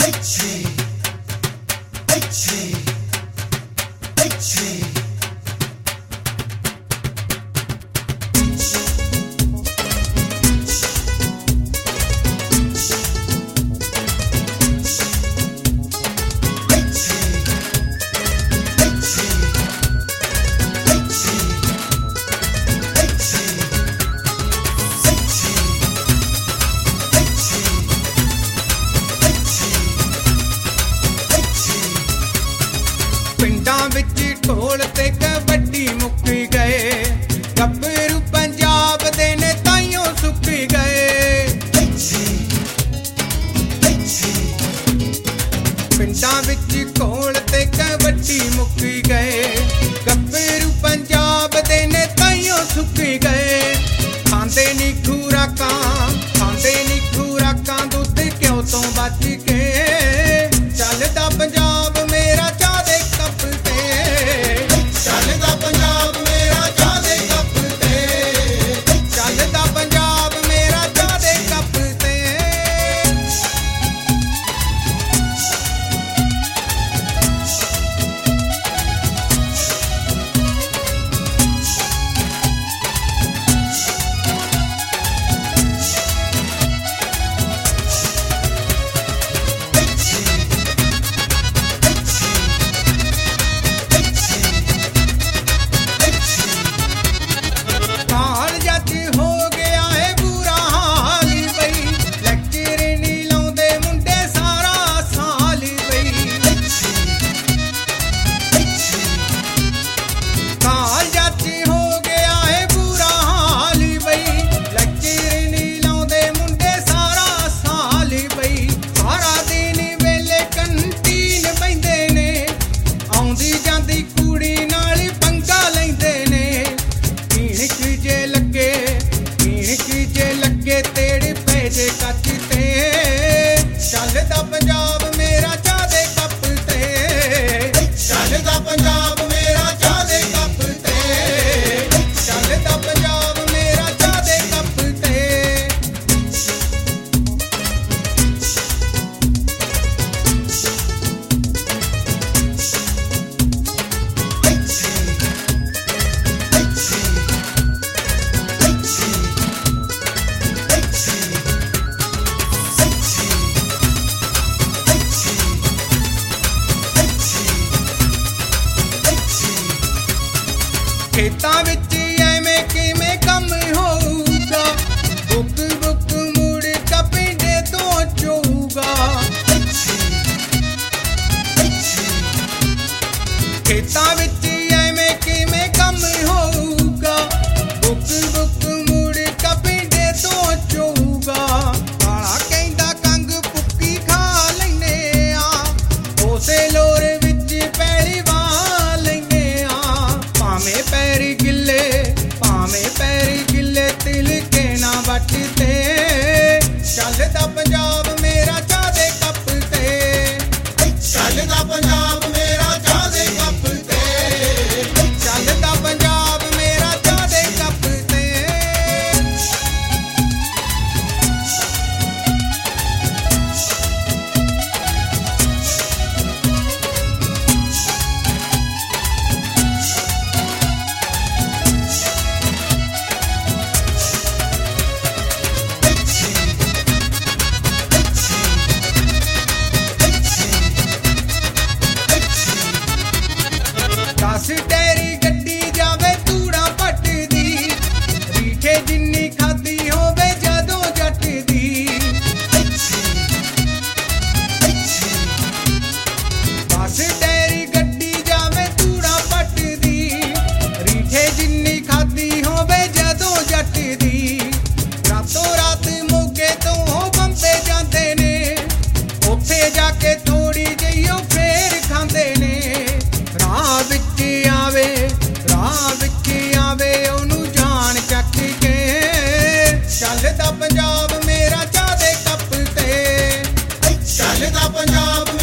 ਪਿੰਡਾਂ ਵਿੱਚ ਢੋਲ ਤੇ ਕਬੱਡੀ ਮੁੱਕ ਗਏ, ਗੱਭਰੂ ਪੰਜਾਬ ਦੇ ਨੇ ਤਾਈਓ ਸੁੱਕ ਗਏ। ਪਿੰਡਾਂ ਵਿੱਚ ਢੋਲ ਤੇ ਕਬੱਡੀ ਮੁੱਕ ਗਏ, ਗੱਭਰੂ ਪੰਜਾਬ ਦੇ ਨੇ ਤਾਈਓ ਸੁੱਕ ਗਏ। ਖਾਂਦੇ ਨੀ ਖੁਰਾਕਾਂ, ਖਾਂਦੇ ਨੀ ਖੁਰਾਕਾਂ, ਦੁੱਧ ਘਿਓ ਤੋਂ ਬਚ ਕੇ ਚੱਲਦਾ ਪੰਜਾਬ ਮੇਰਾ ਚਾਹ ਦੇ ਕੱਪ ਤੇ, ਚੱਲਦਾ ਪੰਜਾਬ ਮੇਰਾ ਚਾਹ ਦੇ ਕੱਪ ਤੇ, ਚੱਲਦਾ ਪੰਜਾਬ ਮੇਰਾ ਚਾਹ ਦੇ ਕੱਪ ਤੇ। ਕੱਚ ਤੇ ਚੱਲਦਾ ਪੰਜਾਬ ਮੇਰਾ ਚਾਹ ਦੇ ਕੱਪ ਤੇ, ਚੱਲਦਾ ਪੰਜਾਬ ਮੇਰਾ ਚਾਹ ਦੇ ਕੱਪ ਤੇ, ਚੱਲਦਾ ਪੰਜਾਬ ਮੇਰਾ ਚਾਹ ਦੇ ਕੱਪ ਤੇ। ਖੇਤਾਂ ਵਿੱਚ ਐਵੇਂ ਕਿਵੇਂ ਕੰਮ ਹੋਊਗਾ, ਬੁੱਕ ਬੁੱਕ ਮੁੜ ਕੇ ਪਿੰਡੇ ਤੋਂ ਚੋਊਗਾ। ਖੇਤਾਂ ਵਿੱਚ ਐਵੇਂ ਕਿਵੇਂ ਕੰਮ ਹੋਊਗਾ, ਬੁੱਕ ਬੁੱਕ ਮੁੜ ਕੇ ਪਿੰਡੇ ਤੋਂ ਚੋਊਗਾ। ਕਾਲਾ ਕਹਿੰਦਾ ਕੰਗ ਪੁੱਕੀ ਖਾ ਲੈਨੇ ਆ, ਉਸੇ ਲੋਰ ਵਿੱਚ ਪੈਲੀ ਵਾਹ ਲੈਨੇ ਆ। ਭਾਵੇਂ ਪੈਰੀ ਗਿੱਲੇ, ਭਾਵੇਂ ਪੈਰੀ ਗਿੱਲੇ, ਤਿਲਕੇ ਨਾ ਵੱਟ ਤੇ ਚੱਲਦਾ ਪੰਜਾਬ ਮੇਰਾ ਚਾਹ ਦੇ ਕੱਪ ਤੇ, ਚੱਲਦਾ ਪੰਜਾਬ ਮੇਰਾ ਚਾਹ ਦੇ ਕੱਪ ਤੇ, ਚੱਲਦਾ ਪੰਜਾਬ ਮੇਰਾ ਚਾਹ ਦੇ ਕੱਪ ਤੇ। ਦਸ ਟੈਰੀ ਗੱਡੀ ਜਾਵੇ ਧੂੜਾ ਪੱਟਦੀ, ਰੀਠੇ ਜਿੰਨੀ ਖਾਦੀ ਹੋਵੇ ਜਦੋਂ ਜੱਟ ਦੀ। ਦਸ ਟੈਰੀ ਗੱਡੀ ਜਾਵੇ ਧੂੜਾ ਪੱਟਦੀ, ਰੀਠੇ ਜਿੰਨੀ ਖਾਦੀ ਹੋਵੇ ਜਦੋਂ ਜੱਟ ਦੀ। ਰਾਤੋਂ ਰਾਤ ਮੋਗੇ ਤੋਂ ਬੰਬੇ ਜਾਂਦੇ ਨੇ, ਉੱਥੇ ਜਾ ਕੇ ਥੋੜੀ ਜਿਹੀ ਉਹ ਫੇਰ ਖਾਂਦੇ ਨੇ। ਰਾਹ ਵਿੱਚ ਆਵੇ, ਰਾਹ ਵਿੱਚ ਆਵੇ, ਉਹਨੂੰ ਜਾਨ ਚੱਕ ਕੇ ਚੱਲਦਾ ਪੰਜਾਬ ਮੇਰਾ ਚਾਹ ਦੇ ਕੱਪ ਤੇ, ਚੱਲਦਾ ਪੰਜਾਬ